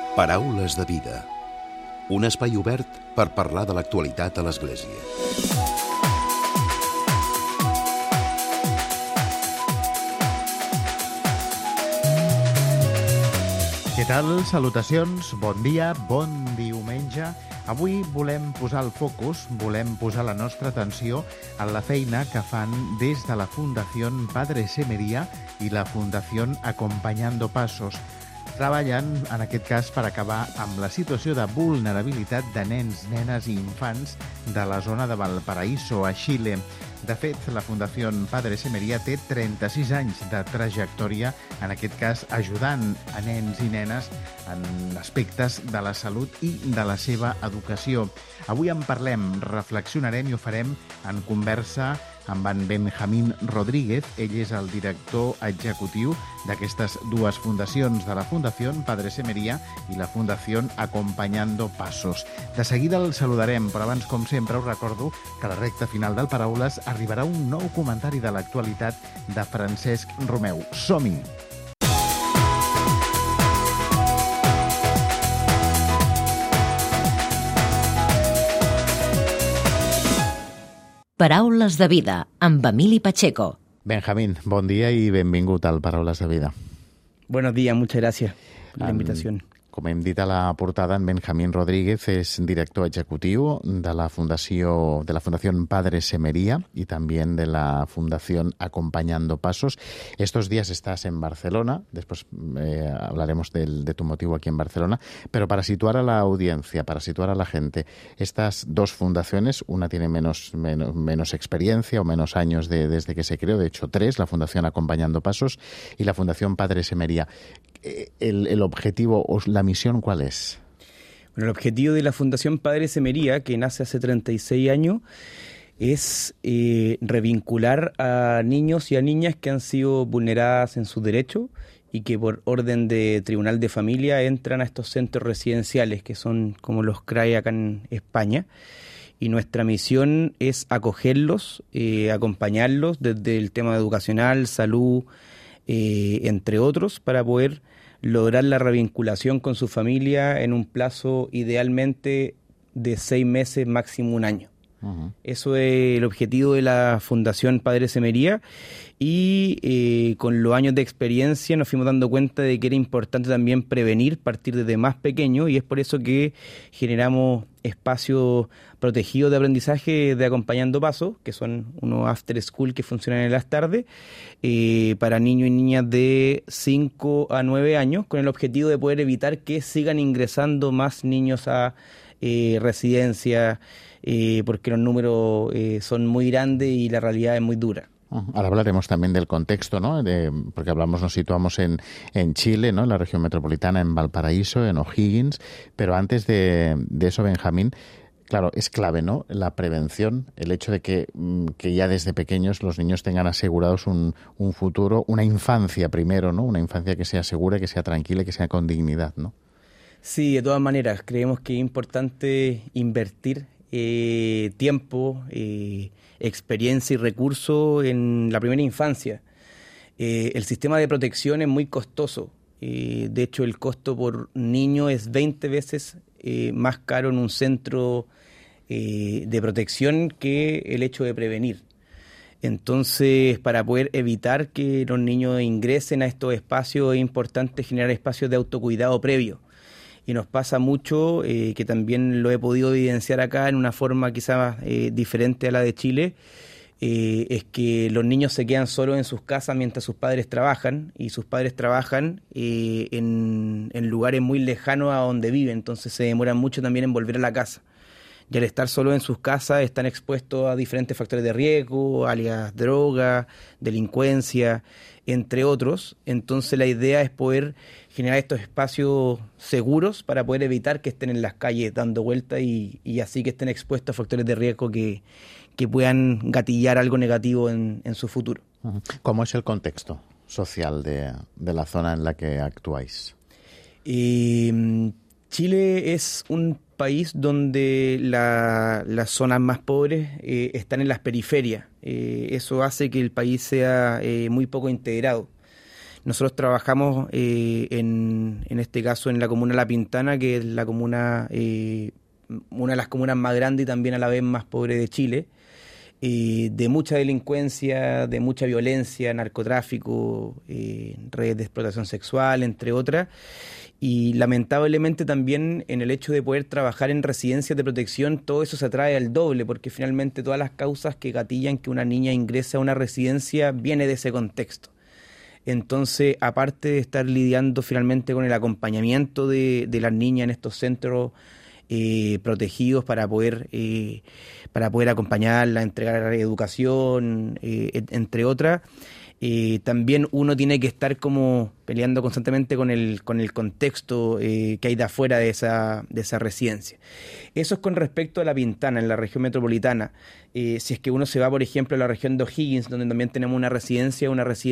Paraules de vida. Un espai obert per parlar de l'actualitat a l'Església. Què tal? Salutacions, bon dia, bon diumenge. Avui volem posar el focus, volem posar la nostra atenció en la feina que fan des de la Fundació Padre Semeria i la Fundació Acompañando Pasos. Treballen, en aquest cas, per acabar amb la situació de vulnerabilitat de nens, nenes i infants de la zona de Valparaíso, a Xile. De fet, la Fundació Padre Semeria té 36 anys de trajectòria, en aquest cas ajudant a nens i nenes en aspectes de la salut i de la seva educació. Avui en parlem, reflexionarem i ho farem en conversa amb en Benjamín Rodríguez. Ell és el director executiu d'aquestes dues fundacions, de la Fundació Padre Semeria i la Fundació Acompañando Pasos. De seguida el saludarem, però abans, com sempre, us recordo que a la recta final del Paraules arribarà un nou comentari de l'actualitat de Francesc Romeu. Som-hi! Paraules de vida, amb Emili Pacheco. Benjamín, bon dia i benvingut al Paraules de vida. Buenos días, muchas gracias por la invitación. Com hem dit a la portada, en Benjamín Rodríguez és director executiu de la Fundació Padre Semeria y también de la Fundación Acompañando Pasos. Estos días estás en Barcelona, después hablaremos de tu motivo aquí en Barcelona, pero para situar a la audiencia, para situar a la gente, estas dos fundaciones, una tiene menos experiencia o menos años desde que se creó, de hecho 3, la Fundación Acompañando Pasos y la Fundación Padre Semeria. El objetivo o la misión, ¿cuál es? Bueno, el objetivo de la Fundación Padre Semeria, que nace hace 36 años, es revincular a niños y a niñas que han sido vulneradas en sus derechos y que por orden de Tribunal de Familia entran a estos centros residenciales, que son como los CRAE acá en España. Y nuestra misión es acogerlos, acompañarlos desde el tema educacional, salud, entre otros, para poder lograr la revinculación con su familia en un plazo idealmente de 6 meses, máximo 1 año. Uh-huh. Eso es el objetivo de la Fundación Padre Semeria y con los años de experiencia nos fuimos dando cuenta de que era importante también prevenir, partir desde más pequeño, y es por eso que generamos espacios protegidos de aprendizaje de Acompañando Pasos, que son unos after school que funcionan en las tardes, para niños y niñas de 5 a 9 años, con el objetivo de poder evitar que sigan ingresando más niños a residencia, porque los números son muy grandes y la realidad es muy dura. Ahora hablaremos también del contexto, ¿no? Porque nos situamos en Chile, ¿no? En la región metropolitana, en Valparaíso, en O'Higgins, pero antes de eso, Benjamín, claro, es clave, ¿no? La prevención, el hecho de que ya desde pequeños los niños tengan asegurados un futuro, una infancia primero, ¿no? Una infancia que sea segura, que sea tranquila, que sea con dignidad, ¿no? Sí, de todas maneras, creemos que es importante invertir tiempo, experiencia y recursos en la primera infancia. El sistema de protección es muy costoso. De hecho, el costo por niño es 20 veces más caro en un centro de protección que el hecho de prevenir. Entonces, para poder evitar que los niños ingresen a estos espacios, es importante generar espacios de autocuidado previo. Y nos pasa mucho, que también lo he podido evidenciar acá en una forma quizás diferente a la de Chile, es que los niños se quedan solos en sus casas mientras sus padres trabajan, y sus padres trabajan en lugares muy lejanos a donde viven, entonces se demoran mucho también en volver a la casa. Y al estar solos en sus casas están expuestos a diferentes factores de riesgo, alias droga, delincuencia, entre otros. Entonces la idea es poder generar estos espacios seguros para poder evitar que estén en las calles dando vueltas y así que estén expuestos a factores de riesgo que puedan gatillar algo negativo en su futuro. ¿Cómo es el contexto social de la zona en la que actuáis? Chile es un país donde las zonas más pobres están en las periferias. Eso hace que el país sea muy poco integrado. Nosotros trabajamos en este caso en la comuna La Pintana, que es la comuna, una de las comunas más grandes y también a la vez más pobre de Chile, de mucha delincuencia, de mucha violencia, narcotráfico, redes de explotación sexual, entre otras. Y lamentablemente también en el hecho de poder trabajar en residencias de protección, todo eso se atrae al doble, porque finalmente todas las causas que gatillan que una niña ingrese a una residencia viene de ese contexto. Entonces, aparte de estar lidiando finalmente con el acompañamiento de las niñas en estos centros protegidos para poder acompañarla, entregar educación, entre otras, también uno tiene que estar como peleando constantemente con el contexto que hay de afuera de esa residencia. Eso es con respecto a La Pintana, en la región metropolitana. Si es que uno se va, por ejemplo, a la región de O'Higgins, donde también tenemos una residencia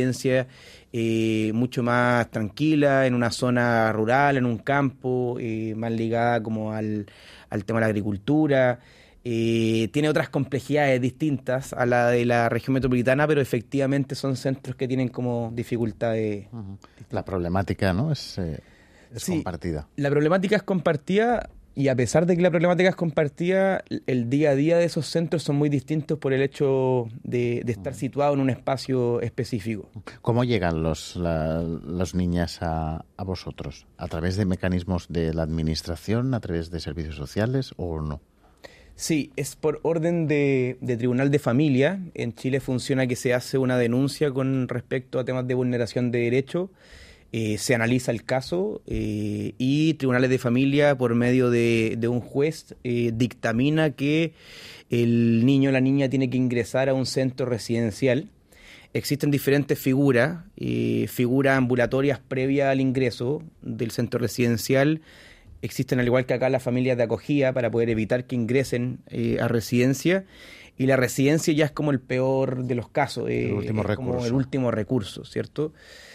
mucho más tranquila, en una zona rural, en un campo, más ligada como al tema de la agricultura. Tiene otras complejidades distintas a la de la región metropolitana, pero efectivamente son centros que tienen como dificultades. La problemática, ¿no? Es Sí, compartida. La problemática es compartida, y a pesar de que la problemática es compartida, el día a día de esos centros son muy distintos por el hecho de estar situado en un espacio específico. ¿Cómo llegan las niñas a vosotros? ¿A través de mecanismos de la administración, a través de servicios sociales o no? Sí, es por orden de Tribunal de Familia. En Chile funciona que se hace una denuncia con respecto a temas de vulneración de derechos, se analiza el caso y Tribunales de Familia, por medio de un juez, dictamina que el niño o la niña tiene que ingresar a un centro residencial. Existen diferentes figuras ambulatorias previas al ingreso del centro residencial. Existen, al igual que acá, las familias de acogida para poder evitar que ingresen a residencia. Y la residencia ya es como el peor de los casos, como el último recurso, ¿cierto?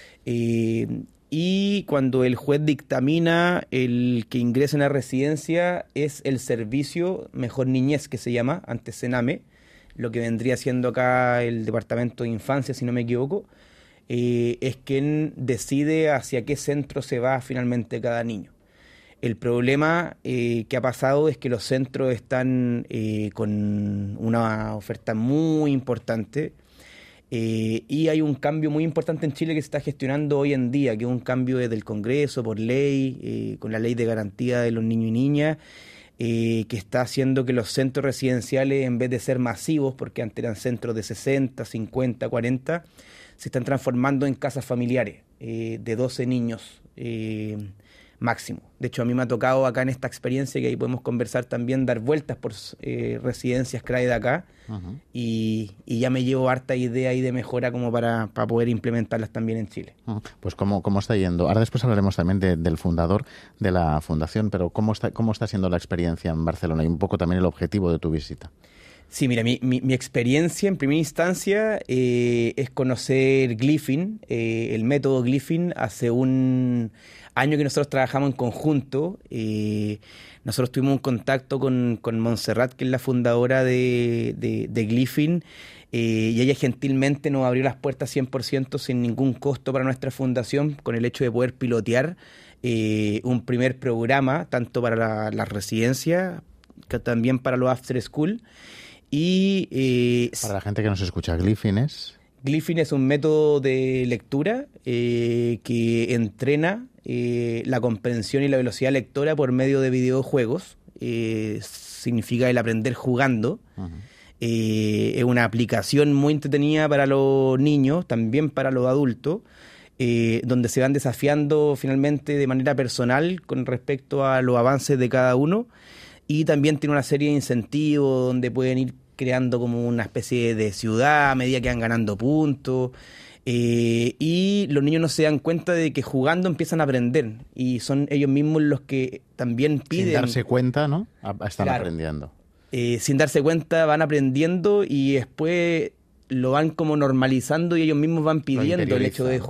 Y cuando el juez dictamina el que ingresen a residencia, es el servicio Mejor Niñez, que se llama, antes Sename, lo que vendría siendo acá el Departamento de Infancia, si no me equivoco, es quien decide hacia qué centro se va finalmente cada niño. El problema que ha pasado es que los centros están con una oferta muy importante y hay un cambio muy importante en Chile que se está gestionando hoy en día, que es un cambio desde el Congreso, por ley, con la Ley de Garantía de los Niños y Niñas, que está haciendo que los centros residenciales, en vez de ser masivos, porque antes eran centros de 60, 50, 40, se están transformando en casas familiares de 12 niños máximo. De hecho, a mí me ha tocado acá en esta experiencia, que ahí podemos conversar también, dar vueltas por residencias CRAE de acá, y ya me llevo harta idea ahí de mejora como para poder implementarlas también en Chile. Pues ¿cómo está yendo? Ahora después hablaremos también del fundador de la fundación, pero ¿cómo está siendo la experiencia en Barcelona y un poco también el objetivo de tu visita? Sí, mira, mi experiencia en primera instancia es conocer Glyphing, el método Glyphing. Hace un año que nosotros trabajamos en conjunto. Nosotros tuvimos un contacto con Montserrat, que es la fundadora de Glyphing, y ella gentilmente nos abrió las puertas 100% sin ningún costo para nuestra fundación, con el hecho de poder pilotear un primer programa, tanto para las residencias, que también para los after school. Y para la gente que nos escucha, Glyphing es un método de lectura que entrena la comprensión y la velocidad lectora por medio de videojuegos. Significa el aprender jugando. Es una aplicación muy entretenida para los niños, también para los adultos, donde se van desafiando finalmente de manera personal con respecto a los avances de cada uno, y también tiene una serie de incentivos donde pueden ir creando como una especie de ciudad a medida que van ganando puntos, y los niños no se dan cuenta de que jugando empiezan a aprender, y son ellos mismos los que también piden. Sin darse cuenta, ¿no? Están aprendiendo. Sin darse cuenta van aprendiendo, y después lo van como normalizando y ellos mismos van pidiendo el hecho de jugar.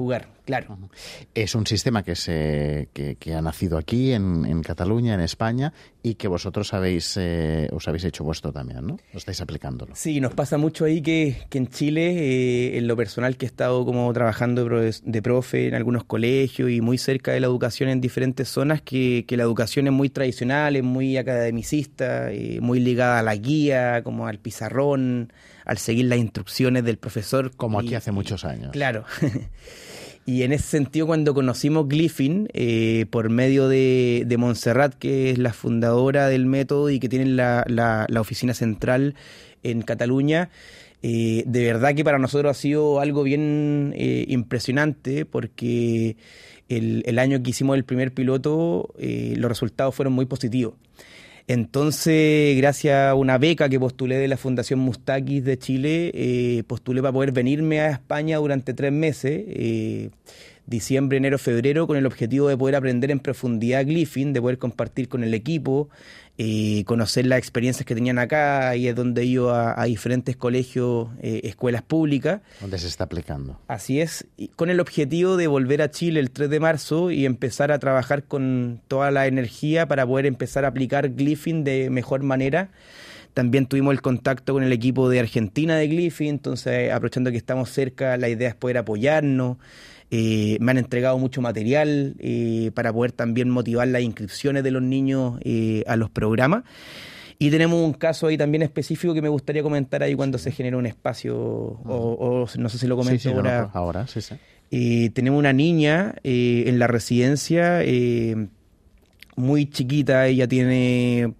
Claro. Es un sistema que ha nacido aquí, en Cataluña, en España, y que vosotros os habéis hecho vuestro también, ¿no? Lo estáis aplicándolo. Sí, nos pasa mucho ahí que en Chile, en lo personal, que he estado como trabajando de profe en algunos colegios y muy cerca de la educación en diferentes zonas, que la educación es muy tradicional, es muy academicista, muy ligada a la guía, como al pizarrón, al seguir las instrucciones del profesor. Como aquí hace muchos años. Claro. Y en ese sentido, cuando conocimos Glyphing, por medio de Montserrat, que es la fundadora del método y que tiene la oficina central en Cataluña, de verdad que para nosotros ha sido algo bien impresionante, porque el año que hicimos el primer piloto, los resultados fueron muy positivos. Entonces, gracias a una beca que postulé de la Fundación Mustakis de Chile, postulé para poder venirme a España durante 3 meses, diciembre, enero, febrero, con el objetivo de poder aprender en profundidad Glyphing, de poder compartir con el equipo, conocer las experiencias que tenían acá, y es donde he ido a diferentes colegios, escuelas públicas. ¿Dónde se está aplicando? Así es, y con el objetivo de volver a Chile el 3 de marzo y empezar a trabajar con toda la energía para poder empezar a aplicar Glyphing de mejor manera. También tuvimos el contacto con el equipo de Argentina de Glyphing, entonces aprovechando que estamos cerca, la idea es poder apoyarnos. Me han entregado mucho material para poder también motivar las inscripciones de los niños a los programas. Y tenemos un caso ahí también específico que me gustaría comentar ahí cuando se genera un espacio, o no sé si lo comento ahora. No, ahora, sí. Tenemos una niña en la residencia, muy chiquita, ella tiene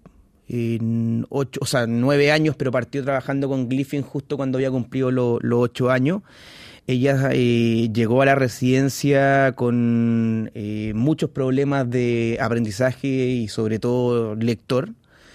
9 años, pero partió trabajando con Glyphing justo cuando había cumplido los 8 años. Ella llegó a la residencia con muchos problemas de aprendizaje y sobre todo lector.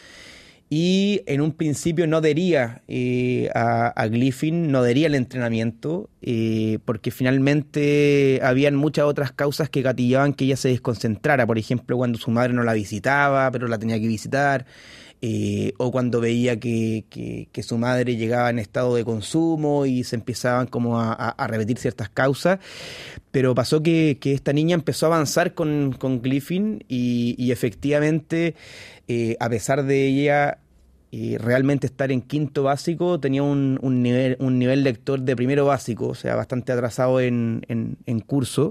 Y en un principio no adhería a Glyphing, no adhería al entrenamiento, porque finalmente habían muchas otras causas que gatillaban que ella se desconcentrara. Por ejemplo, cuando su madre no la visitaba, pero la tenía que visitar. O cuando veía que su madre llegaba en estado de consumo y se empezaban como a repetir ciertas causas. Pero pasó que esta niña empezó a avanzar con Glyphing y efectivamente, a pesar de ella realmente estar en quinto básico, tenía un nivel lector de primero básico, o sea, bastante atrasado en curso.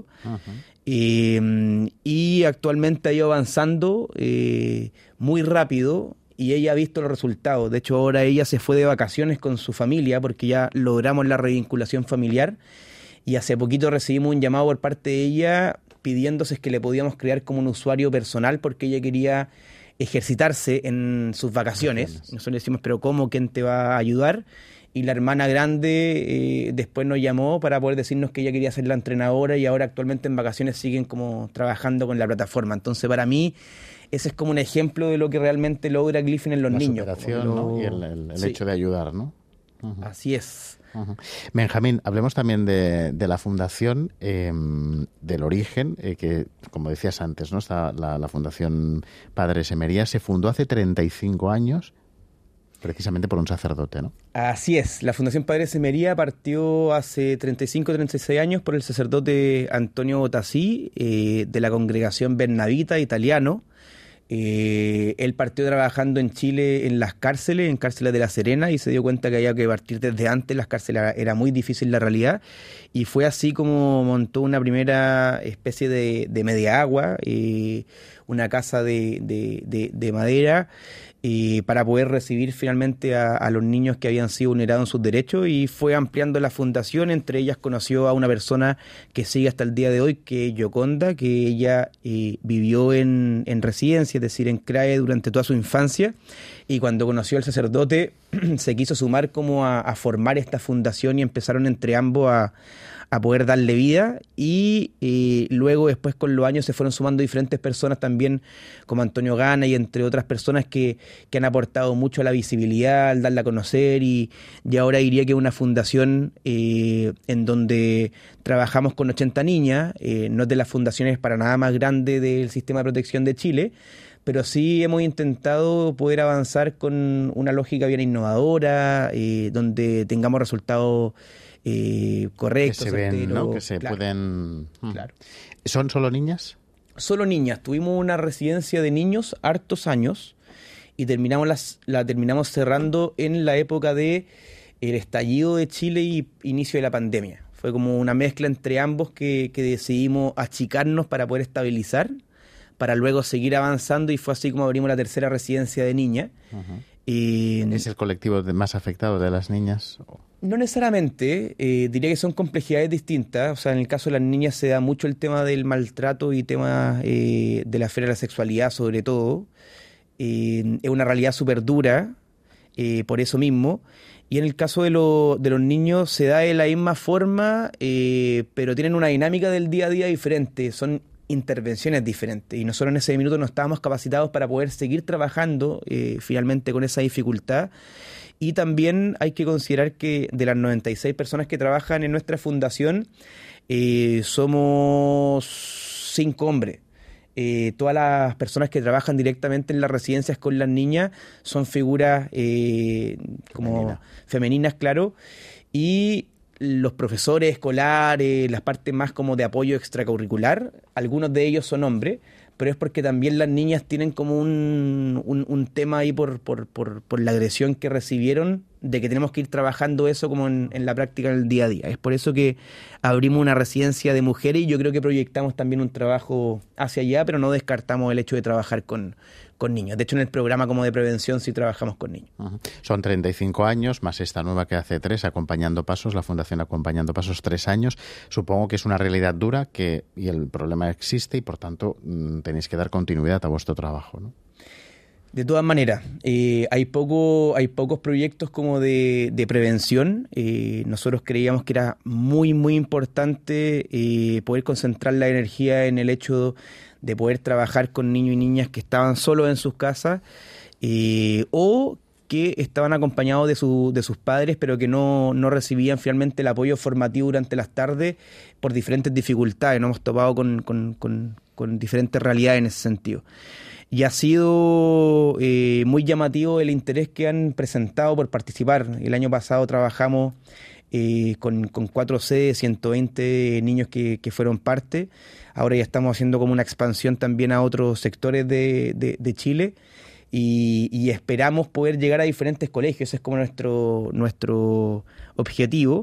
Uh-huh. Y actualmente ha ido avanzando muy rápido. Y ella ha visto los resultados. De hecho, ahora ella se fue de vacaciones con su familia porque ya logramos la revinculación familiar. Y hace poquito recibimos un llamado por parte de ella pidiéndose que le podíamos crear como un usuario personal porque ella quería ejercitarse en sus vacaciones. Nosotros le decimos, pero ¿cómo? ¿Quién te va a ayudar? Y la hermana grande después nos llamó para poder decirnos que ella quería ser la entrenadora y ahora actualmente en vacaciones siguen como trabajando con la plataforma. Entonces, para mí, ese es como un ejemplo de lo que realmente logra Glyphing en los niños. La superación, ¿no? Y el sí. hecho de ayudar, ¿no? Uh-huh. Así es. Uh-huh. Benjamín, hablemos también de la fundación, del origen, que, como decías antes, ¿no? Está la Fundación Padres Emería se fundó hace 35 años, precisamente por un sacerdote, ¿no? Así es. La Fundación Padres Emería partió hace 36 años por el sacerdote Antonio Botasí, de la congregación Bernabita italiano. Él partió trabajando en Chile en las cárceles, en cárceles de La Serena, y se dio cuenta que había que partir desde antes. Las cárceles era muy difícil la realidad, y fue así como montó una primera especie de media agua, una casa de madera, para poder recibir finalmente a los niños que habían sido vulnerados en sus derechos, y fue ampliando la fundación. Entre ellas conoció a una persona que sigue hasta el día de hoy, que es Yoconda, que ella vivió en residencia, es decir, en CRAE durante toda su infancia, y cuando conoció al sacerdote se quiso sumar como a formar esta fundación, y empezaron entre ambos a poder darle vida, y luego después con los años se fueron sumando diferentes personas también, como Antonio Gana y entre otras personas que han aportado mucho a la visibilidad, al darla a conocer, y ahora diría que es una fundación en donde trabajamos con 80 niñas, no es de las fundaciones para nada más grandes del Sistema de Protección de Chile, pero sí hemos intentado poder avanzar con una lógica bien innovadora, donde tengamos resultados correcto, que se ven, certero, ¿no? Que se claro, pueden... claro. ¿Son solo niñas? Solo niñas. Tuvimos una residencia de niños hartos años y la terminamos cerrando en la época de el estallido de Chile y inicio de la pandemia. Fue como una mezcla entre ambos que decidimos achicarnos para poder estabilizar, para luego seguir avanzando, y fue así como abrimos la tercera residencia de niñas. Uh-huh. Y ¿Es el colectivo más afectado de las niñas? no necesariamente, diría que son complejidades distintas. O sea, en el caso de las niñas se da mucho el tema del maltrato y tema de la esfera de la sexualidad, sobre todo. Es una realidad súper dura, por eso mismo. Y en el caso de los niños se da de la misma forma, pero tienen una dinámica del día a día diferente. Son intervenciones diferentes. Y nosotros en ese minuto no estábamos capacitados para poder seguir trabajando finalmente con esa dificultad. Y también hay que considerar que de las 96 personas que trabajan en nuestra fundación, somos 5 hombres. Todas las personas que trabajan directamente en las residencias con las niñas son figuras como femeninas, claro, y los profesores escolares, las partes más como de apoyo extracurricular, algunos de ellos son hombres, pero es porque también las niñas tienen como un tema ahí por la agresión que recibieron, de que tenemos que ir trabajando eso como en la práctica, en el día a día. Es por eso que abrimos una residencia de mujeres y yo creo que proyectamos también un trabajo hacia allá, pero no descartamos el hecho de trabajar con niños. De hecho, en el programa como de prevención sí trabajamos con niños. Uh-huh. Son 35 años, más esta nueva que hace 3, Acompañando Pasos, la Fundación Acompañando Pasos, 3 años. Supongo que es una realidad dura y el problema existe y, por tanto, tenéis que dar continuidad a vuestro trabajo, ¿no? De todas maneras, hay pocos proyectos como de prevención. Nosotros creíamos que era muy, muy importante poder concentrar la energía en el hecho de poder trabajar con niños y niñas que estaban solos en sus casas o que estaban acompañados de sus padres, pero que no recibían finalmente el apoyo formativo durante las tardes por diferentes dificultades. Nos hemos topado con diferentes realidades en ese sentido. Y ha sido muy llamativo el interés que han presentado por participar. El año pasado trabajamos con 4 sedes, 120 niños que fueron parte. Ahora ya estamos haciendo como una expansión también a otros sectores de Chile y esperamos poder llegar a diferentes colegios. Ese es como nuestro objetivo.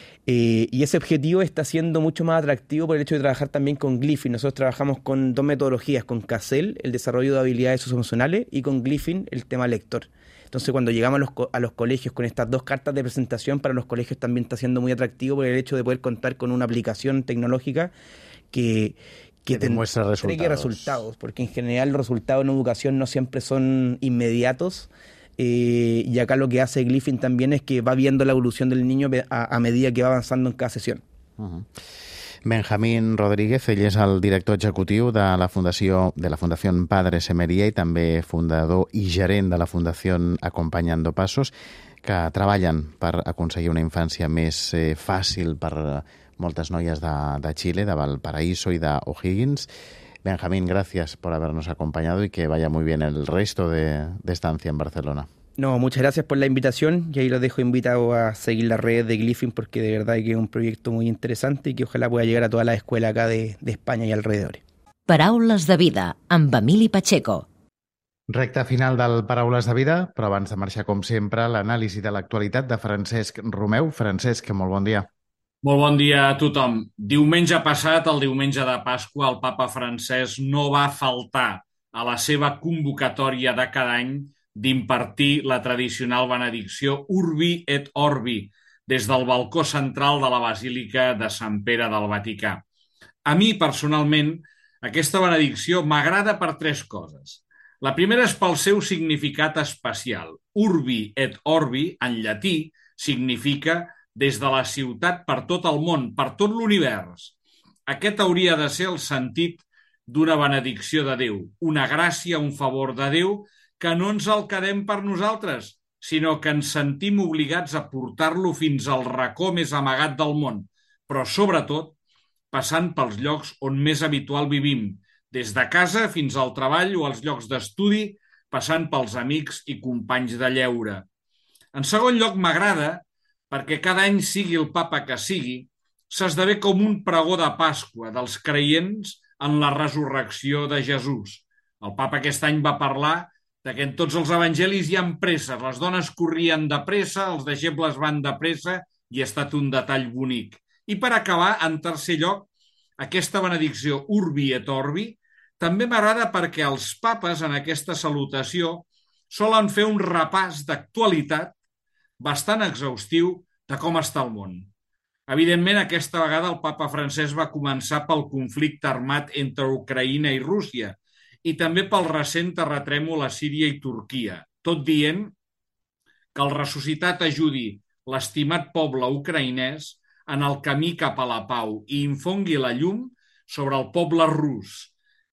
Y ese objetivo está siendo mucho más atractivo por el hecho de trabajar también con Glyphim. Nosotros trabajamos con 2 metodologías, con CASEL, el desarrollo de habilidades socioemocionales, y con Glyphim, el tema lector. Entonces, cuando llegamos a los colegios con estas 2 cartas de presentación, para los colegios también está siendo muy atractivo por el hecho de poder contar con una aplicación tecnológica que demuestra resultados, porque en general los resultados en educación no siempre son inmediatos. Y acá lo que hace Glyphim también es que va viendo la evolución del niño a medida que va avanzando en cada sessió. Uh-huh. Benjamín Rodríguez, ell és el director executiu de la Fundació Padre Semeria i també fundador i gerent de la Fundació Acompañando Pasos, que treballen per aconseguir una infància més fàcil per moltes noies de Chile, de Valparaíso i d'O'Higgins. Benjamín, gracias por habernos acompañado y que vaya muy bien el resto de estancia en Barcelona. No, muchas gracias por la invitación y ahí los dejo invitados a seguir las redes de Glyphim, porque de verdad que es un proyecto muy interesante y que ojalá pueda llegar a todas las escuelas acá de España y alrededores. Paraules de vida amb Emili Pacheco. Recta final del Paraules de vida, però abans de marxar, com sempre, l'anàlisi de l'actualitat de Francesc Romeu. Francesc, molt bon dia. Molt bon dia a tothom. Diumenge passat, el diumenge de Pasqua, el papa Francesc no va faltar a la seva convocatòria de cada any d'impartir la tradicional benedicció Urbi et Orbi des del balcó central de la Basílica de Sant Pere del Vaticà. A mi, personalment, aquesta benedicció m'agrada per 3 coses. La primera és pel seu significat especial. Urbi et Orbi, en llatí, significa des de la ciutat per tot el món, per tot l'univers. Aquest hauria de ser el sentit d'una benedicció de Déu, una gràcia, un favor de Déu, que no ens el quedem per nosaltres, sinó que ens sentim obligats a portar-lo fins al racó més amagat del món, però sobretot passant pels llocs on més habitual vivim, des de casa fins al treball o als llocs d'estudi, passant pels amics i companys de lleure. En segon lloc, m'agrada perquè cada any sigui el papa que sigui, s'esdevé com un pregó de Pasqua dels creients en la resurrecció de Jesús. El papa aquest any va parlar que en tots els evangelis hi ha presses, les dones corrien de pressa, els deixebles van de pressa, i ha estat un detall bonic. I per acabar, en tercer lloc, aquesta benedicció Urbi et Orbi també m'agrada perquè els papes en aquesta salutació solen fer un repàs d'actualitat bastant exhaustiu de com està el món. Evidentment, aquesta vegada el papa Francesc va començar pel conflicte armat entre Ucraïna i Rússia i també pel recent terratrèmol a Síria i Turquia, tot dient que el ressuscitat ajudi l'estimat poble ucraïnès en el camí cap a la pau i infongui la llum sobre el poble rus,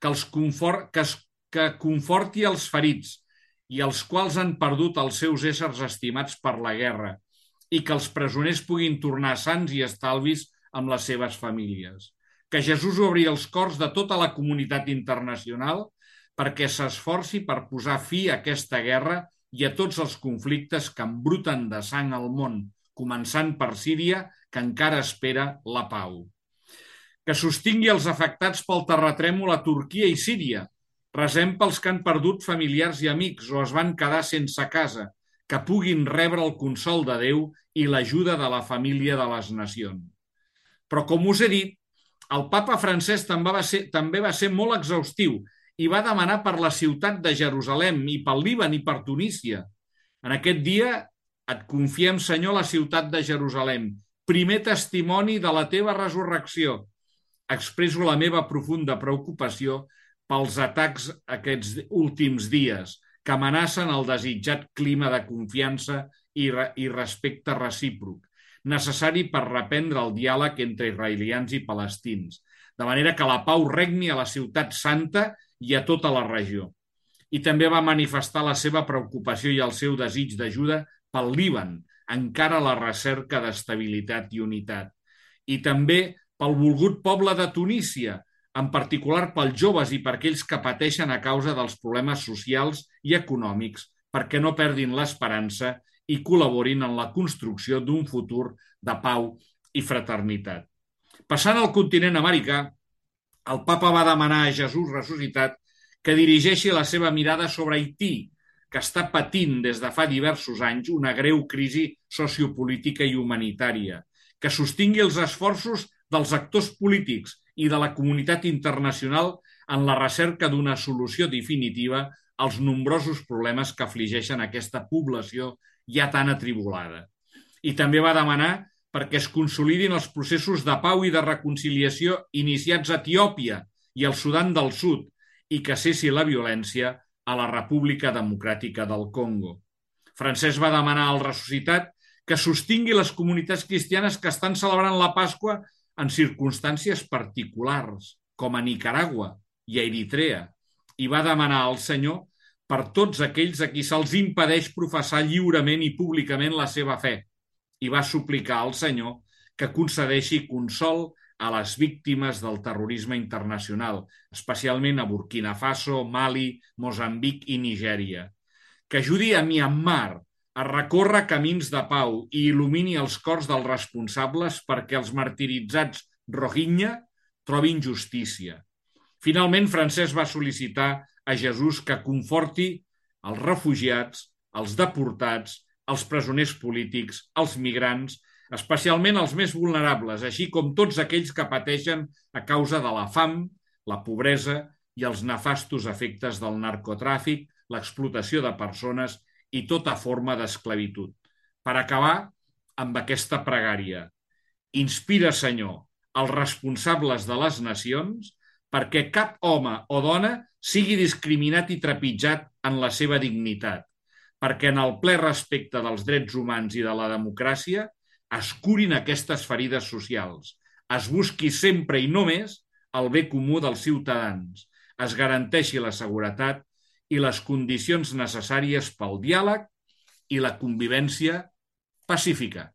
que conforti els ferits i els quals han perdut els seus éssers estimats per la guerra i que els presoners puguin tornar sants i estalvis amb les seves famílies. Que Jesús obri els cors de tota la comunitat internacional perquè s'esforci per posar fi a aquesta guerra i a tots els conflictes que embruten de sang al món, començant per Síria, que encara espera la pau. Que sostingui els afectats pel terratrèmol a Turquia i Síria. Resem pels que han perdut familiars i amics o es van quedar sense casa, que puguin rebre el consol de Déu i l'ajuda de la família de les nacions. Però, com us he dit, el papa Francesc també va ser molt exhaustiu i va demanar per la ciutat de Jerusalem i pel Líban i per Tunísia. En aquest dia et confiem, Senyor, la ciutat de Jerusalem, primer testimoni de la teva resurrecció. Expresso la meva profunda preocupació pels atacs aquests últims dies que amenacen el desitjat clima de confiança i respecte recíproc, necessari per reprendre el diàleg entre israelians i palestins, de manera que la pau regni a la ciutat santa i a tota la regió. I també va manifestar la seva preocupació i el seu desig d'ajuda pel Líban, encara a la recerca d'estabilitat i unitat. I també pel volgut poble de Tunísia, en particular pels joves i per aquells que pateixen a causa dels problemes socials i econòmics, perquè no perdin l'esperança i col·laborin en la construcció d'un futur de pau i fraternitat. Passant al continent americà, el papa va demanar a Jesús ressuscitat que dirigeixi la seva mirada sobre Haití, que està patint des de fa diversos anys una greu crisi sociopolítica i humanitària, que sostingui els esforços dels actors polítics i de la comunitat internacional en la recerca d'una solució definitiva als nombrosos problemes que afligeixen aquesta població ja tan atribulada. I també va demanar perquè es consolidin els processos de pau i de reconciliació iniciats a Etiòpia i al Sudan del Sud i que cessi la violència a la República Democràtica del Congo. Francesc va demanar al ressuscitat que sostingui les comunitats cristianes que estan celebrant la Pasqua en circumstàncies particulars, com a Nicaragua i a Eritrea, i va demanar al Senyor per tots aquells a qui se'ls impedeix professar lliurement i públicament la seva fe, i va suplicar al Senyor que concedeixi consol a les víctimes del terrorisme internacional, especialment a Burkina Faso, Mali, Moçambic i Nigèria. Que ajudi a Myanmar a recórrer camins de pau i il·lumini els cors dels responsables perquè els martiritzats Rohingya trobin justícia. Finalment, Francesc va sol·licitar a Jesús que conforti els refugiats, els deportats, els presoners polítics, els migrants, especialment els més vulnerables, així com tots aquells que pateixen a causa de la fam, la pobresa i els nefastos efectes del narcotràfic, l'explotació de persones i tota forma d'esclavitud. Per acabar amb aquesta pregària, inspira, Senyor, els responsables de les nacions perquè cap home o dona sigui discriminat i trepitjat en la seva dignitat, perquè en el ple respecte dels drets humans i de la democràcia es curin aquestes ferides socials, es busqui sempre i només el bé comú dels ciutadans, es garanteixi la seguretat i les condicions necessàries pel diàleg i la convivència pacífica.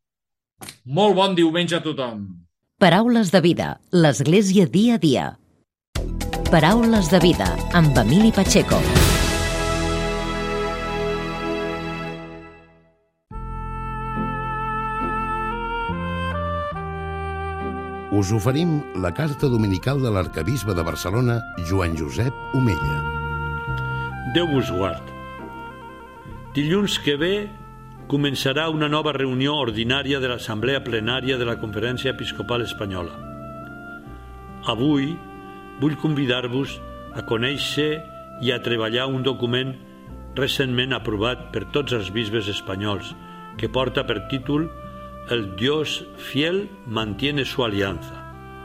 Molt bon diumenge a tothom! Paraules de vida, l'Església dia a dia. Paraules de vida, amb Emili Pacheco. us oferim la carta dominical de l'arquebisbe de Barcelona, Joan Josep Omella. Déu vos guard. Dilluns que ve començarà una nova reunió ordinària de l'Assemblea Plenària de la Conferència Episcopal Espanyola. Avui vull convidar-vos a conèixer i a treballar un document recentment aprovat per tots els bisbes espanyols que porta per títol El Dios fiel mantiene su alianza.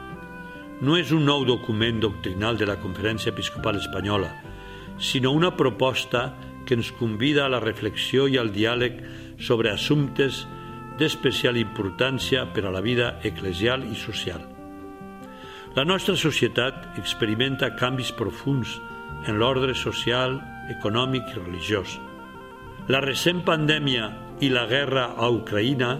No és un nou document doctrinal de la Conferència Episcopal Espanyola, sinó una proposta que ens convida a la reflexió i al diàleg sobre assumptes d'especial importància per a la vida eclesial i social. La nostra societat experimenta canvis profunds en l'ordre social, econòmic i religiós. La recent pandèmia i la guerra a Ucraïna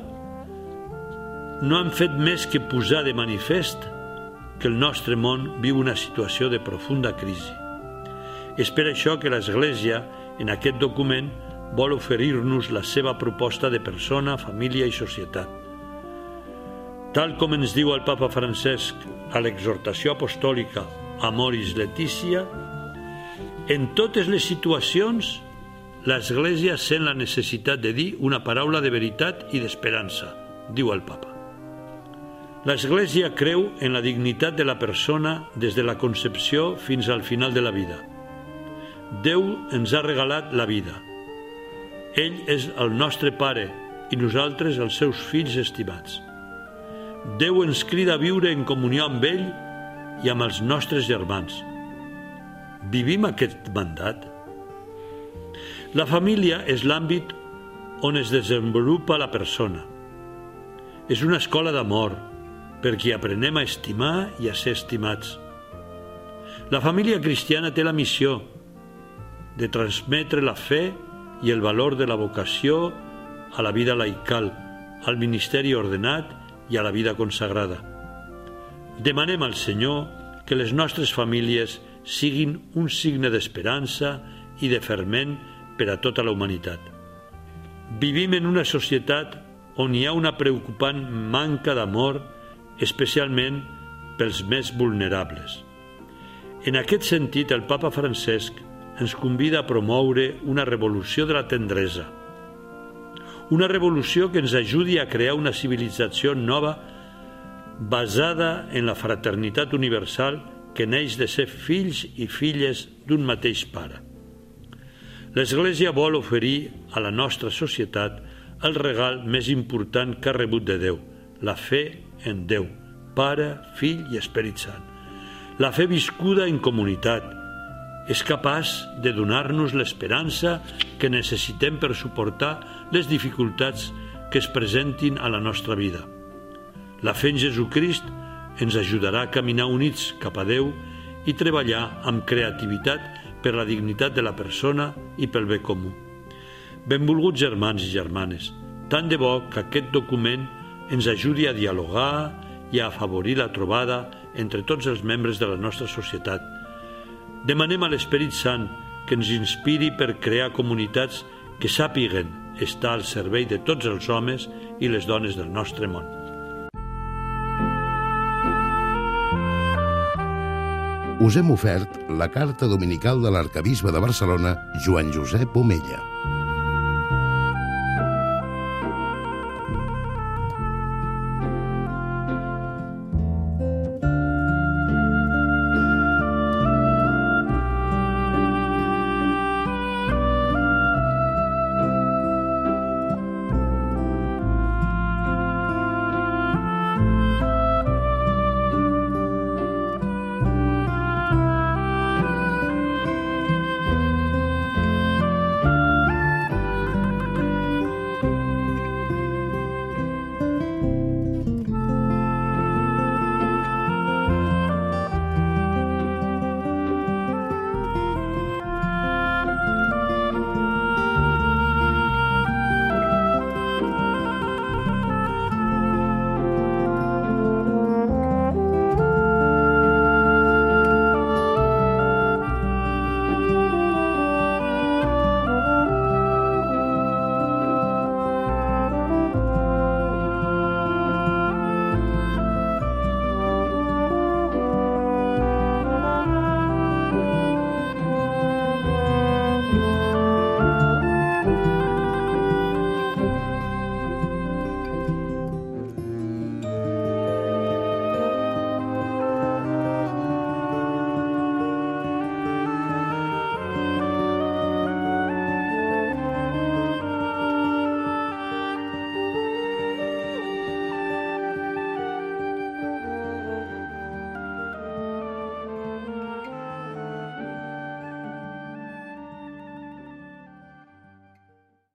no han fet més que posar de manifest que el nostre món viu una situació de profunda crisi. És per això que l'Església, en aquest document, vol oferir-nos la seva proposta de persona, família i societat. Tal com ens diu el papa Francesc a l'exhortació apostòlica Amoris Laetitia, en totes les situacions l'Església sent la necessitat de dir una paraula de veritat i d'esperança, diu el papa. L'Església creu en la dignitat de la persona des de la concepció fins al final de la vida. Déu ens ha regalat la vida. Ell és el nostre Pare i nosaltres els seus fills estimats. Déu ens crida a viure en comunió amb ell i amb els nostres germans. Vivim aquest mandat? La família és l'àmbit on es desenvolupa la persona. És una escola d'amor, perquè aprenem a estimar i a ser estimats. La família cristiana té la missió de transmetre la fe i el valor de la vocació a la vida laical, al ministeri ordenat i a la vida consagrada. Demanem al Senyor que les nostres famílies siguin un signe d'esperança i de ferment per a tota la humanitat. Vivim en una societat on hi ha una preocupant manca d'amor, especialment pels més vulnerables. En aquest sentit, el papa Francesc ens convida a promoure una revolució de la tendresa, una revolució que ens ajudi a crear una civilització nova basada en la fraternitat universal que neix de ser fills i filles d'un mateix pare. L'Església vol oferir a la nostra societat el regal més important que ha rebut de Déu, la fe en Déu, Pare, Fill i Esperit Sant. La fe viscuda en comunitat és capaç de donar-nos l'esperança que necessitem per suportar les dificultats que es presentin a la nostra vida. La fe en Jesucrist ens ajudarà a caminar units cap a Déu i treballar amb creativitat per la dignitat de la persona i pel bé comú. Benvolguts germans i germanes, tant de bo que aquest document ens ajudi a dialogar i a afavorir la trobada entre tots els membres de la nostra societat. Demanem a l'Esperit Sant que ens inspiri per crear comunitats que sàpiguen estar al servei de tots els homes i les dones del nostre món. Us hem ofert la carta dominical de l'arquebisbe de Barcelona, Joan Josep Omella.